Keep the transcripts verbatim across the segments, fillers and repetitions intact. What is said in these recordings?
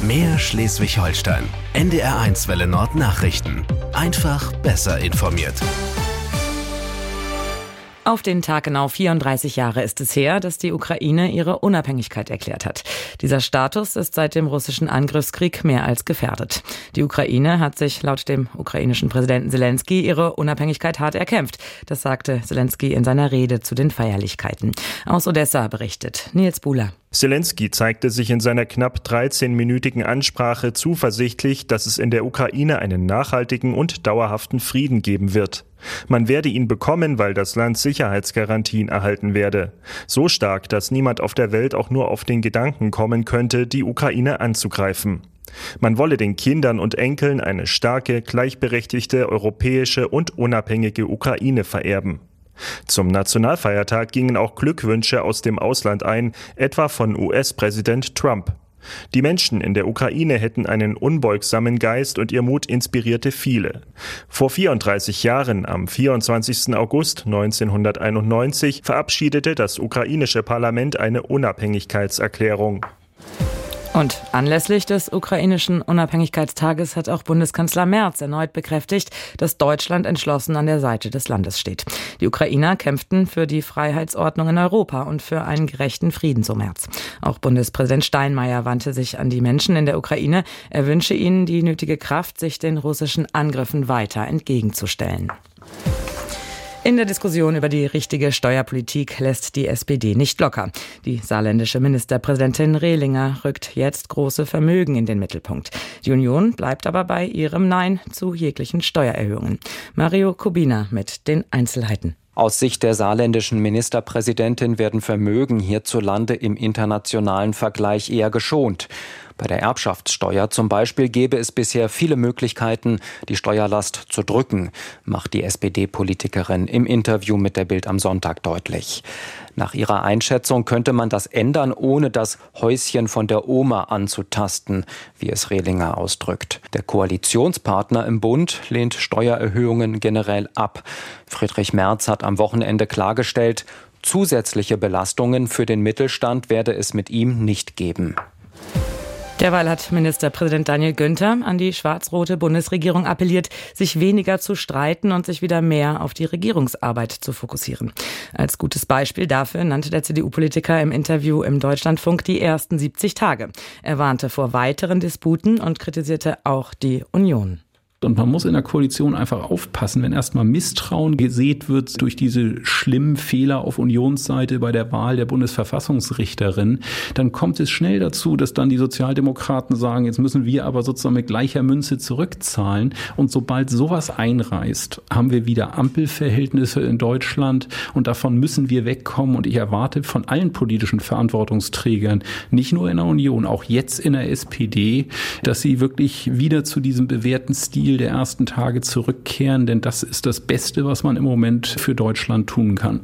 Mehr Schleswig-Holstein. N D R eins Welle Nord Nachrichten. Einfach besser informiert. Auf den Tag genau vierunddreißig Jahre ist es her, dass die Ukraine ihre Unabhängigkeit erklärt hat. Dieser Status ist seit dem russischen Angriffskrieg mehr als gefährdet. Die Ukraine hat sich laut dem ukrainischen Präsidenten Selenskyj ihre Unabhängigkeit hart erkämpft. Das sagte Selenskyj in seiner Rede zu den Feierlichkeiten. Aus Odessa berichtet Nils Buhler. Selenskyj zeigte sich in seiner knapp dreizehnminütigen Ansprache zuversichtlich, dass es in der Ukraine einen nachhaltigen und dauerhaften Frieden geben wird. Man werde ihn bekommen, weil das Land Sicherheitsgarantien erhalten werde. So stark, dass niemand auf der Welt auch nur auf den Gedanken kommen könnte, die Ukraine anzugreifen. Man wolle den Kindern und Enkeln eine starke, gleichberechtigte, europäische und unabhängige Ukraine vererben. Zum Nationalfeiertag gingen auch Glückwünsche aus dem Ausland ein, etwa von U S-Präsident Trump. Die Menschen in der Ukraine hätten einen unbeugsamen Geist und ihr Mut inspirierte viele. Vor vierunddreißig Jahren, am vierundzwanzigsten August neunzehnhunderteinundneunzig, verabschiedete das ukrainische Parlament eine Unabhängigkeitserklärung. Und anlässlich des ukrainischen Unabhängigkeitstages hat auch Bundeskanzler Merz erneut bekräftigt, dass Deutschland entschlossen an der Seite des Landes steht. Die Ukrainer kämpften für die Freiheitsordnung in Europa und für einen gerechten Frieden, so Merz. Auch Bundespräsident Steinmeier wandte sich an die Menschen in der Ukraine. Er wünsche ihnen die nötige Kraft, sich den russischen Angriffen weiter entgegenzustellen. In der Diskussion über die richtige Steuerpolitik lässt die S P D nicht locker. Die saarländische Ministerpräsidentin Rehlinger rückt jetzt große Vermögen in den Mittelpunkt. Die Union bleibt aber bei ihrem Nein zu jeglichen Steuererhöhungen. Mario Kubina mit den Einzelheiten. Aus Sicht der saarländischen Ministerpräsidentin werden Vermögen hierzulande im internationalen Vergleich eher geschont. Bei der Erbschaftssteuer zum Beispiel gäbe es bisher viele Möglichkeiten, die Steuerlast zu drücken, macht die S P D-Politikerin im Interview mit der Bild am Sonntag deutlich. Nach ihrer Einschätzung könnte man das ändern, ohne das Häuschen von der Oma anzutasten, wie es Rehlinger ausdrückt. Der Koalitionspartner im Bund lehnt Steuererhöhungen generell ab. Friedrich Merz hat am Wochenende klargestellt, zusätzliche Belastungen für den Mittelstand werde es mit ihm nicht geben. Derweil hat Ministerpräsident Daniel Günther an die schwarz-rote Bundesregierung appelliert, sich weniger zu streiten und sich wieder mehr auf die Regierungsarbeit zu fokussieren. Als gutes Beispiel dafür nannte der C D U-Politiker im Interview im Deutschlandfunk die ersten siebzig Tage. Er warnte vor weiteren Disputen und kritisierte auch die Union. Und man muss in der Koalition einfach aufpassen, wenn erstmal Misstrauen gesät wird durch diese schlimmen Fehler auf Unionsseite bei der Wahl der Bundesverfassungsrichterin, dann kommt es schnell dazu, dass dann die Sozialdemokraten sagen, jetzt müssen wir aber sozusagen mit gleicher Münze zurückzahlen. Und sobald sowas einreißt, haben wir wieder Ampelverhältnisse in Deutschland und davon müssen wir wegkommen. Und ich erwarte von allen politischen Verantwortungsträgern, nicht nur in der Union, auch jetzt in der S P D, dass sie wirklich wieder zu diesem bewährten Stil der ersten Tage zurückkehren, denn das ist das Beste, was man im Moment für Deutschland tun kann.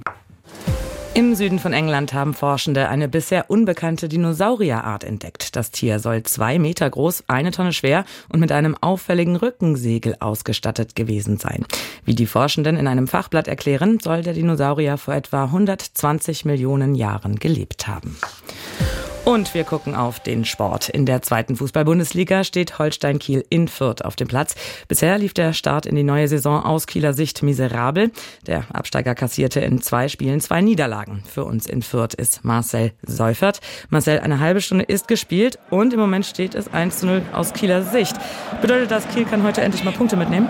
Im Süden von England haben Forschende eine bisher unbekannte Dinosaurierart entdeckt. Das Tier soll zwei Meter groß, eine Tonne schwer und mit einem auffälligen Rückensegel ausgestattet gewesen sein. Wie die Forschenden in einem Fachblatt erklären, soll der Dinosaurier vor etwa hundertzwanzig Millionen Jahren gelebt haben. Und wir gucken auf den Sport. In der zweiten Fußball-Bundesliga steht Holstein Kiel in Fürth auf dem Platz. Bisher lief der Start in die neue Saison aus Kieler Sicht miserabel. Der Absteiger kassierte in zwei Spielen zwei Niederlagen. Für uns in Fürth ist Marcel Seufert. Marcel, eine halbe Stunde ist gespielt und im Moment steht es eins zu null aus Kieler Sicht. Bedeutet das, Kiel kann heute endlich mal Punkte mitnehmen?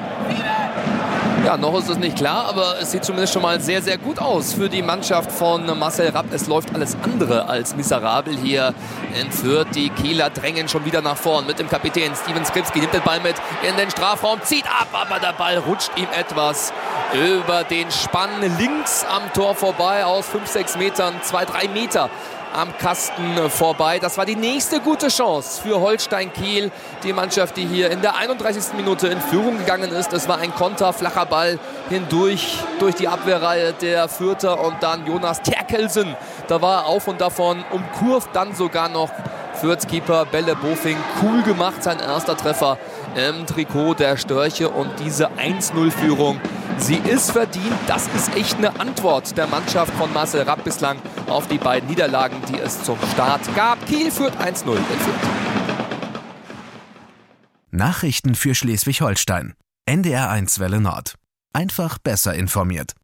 Ja, noch ist es nicht klar, aber es sieht zumindest schon mal sehr, sehr gut aus für die Mannschaft von Marcel Rapp. Es läuft alles andere als miserabel hier in Fürth. Die Kieler drängen schon wieder nach vorn mit dem Kapitän Steven Skripski. Nimmt den Ball mit in den Strafraum, zieht ab, aber der Ball rutscht ihm etwas über den Spann links am Tor vorbei aus fünf, sechs Metern, zwei, drei Meter am Kasten vorbei. Das war die nächste gute Chance für Holstein Kiel. Die Mannschaft, die hier in der einunddreißigsten Minute in Führung gegangen ist. Es war ein Konter, flacher Ball hindurch durch die Abwehrreihe der Fürther und dann Jonas Terkelsen. Da war er auf und davon, umkurvt dann sogar noch Fürth-Keeper Belle Bofing. Cool gemacht, sein erster Treffer im Trikot der Störche und diese eins null Führung. Sie ist verdient. Das ist echt eine Antwort der Mannschaft von Marcel Rapp bislang auf die beiden Niederlagen, die es zum Start gab. Kiel führt eins null in Fürth. Nachrichten für Schleswig-Holstein. N D R eins Welle Nord. Einfach besser informiert.